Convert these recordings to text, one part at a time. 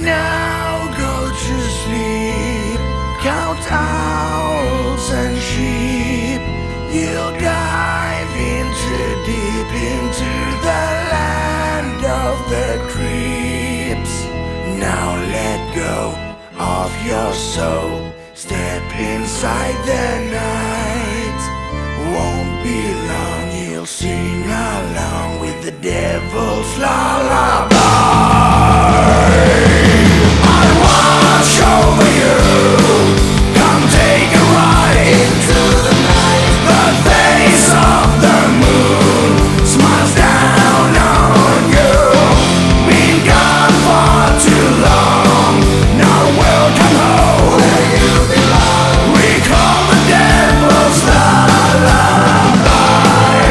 Now go to sleep, count owls and sheep. You'll dive into deep into the land of the creeps. Now let go of your soul, step inside the night. Won't be long, you'll sing along with the devil's lullaby. I watch over you, come take a ride into the night. The face of the moon smiles down on you. Been gone for too long, now welcome home where you belong. Recall the devil's lullaby.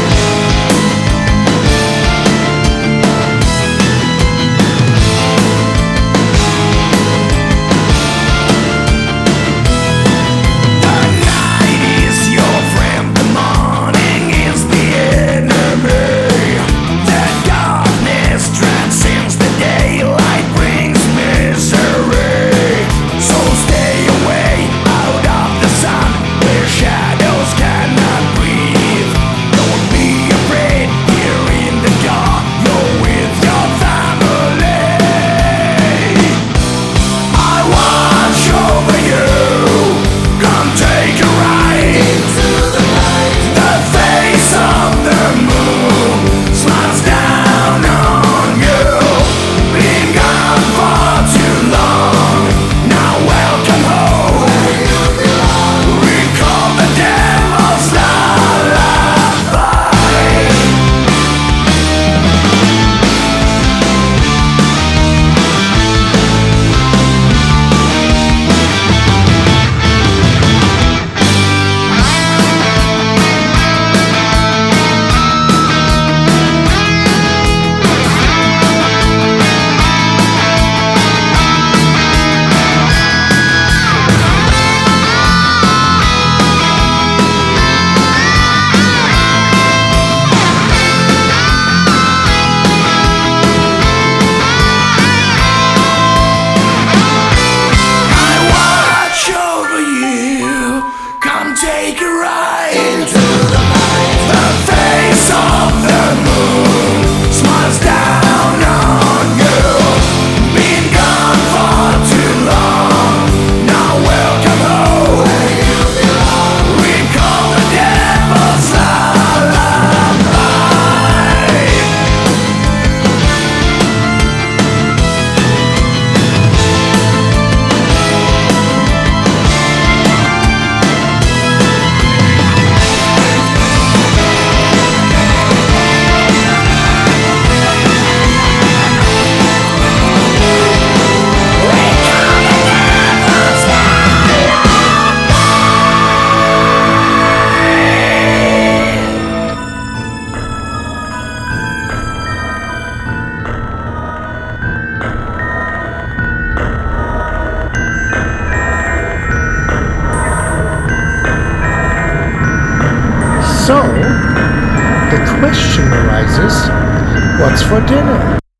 The night is your friend, the morning is the enemy. The darkness transcends the daylight, brings misery. So stay away out of the sun, where shadows cannot breathe. Don't be afraid, here in the dark, you're with your family. I watch over you, come take a ride into the night. The face of the moon smiles down on you. Been gone for too long, now welcome home where you belong. Recall the devil's lullaby. I watch over you, come take a ride into the night. The face of the moon smiles down on you. Been gone for too long, now welcome home where you belong. Recall the devil's lullaby. So, the question arises, what's for dinner?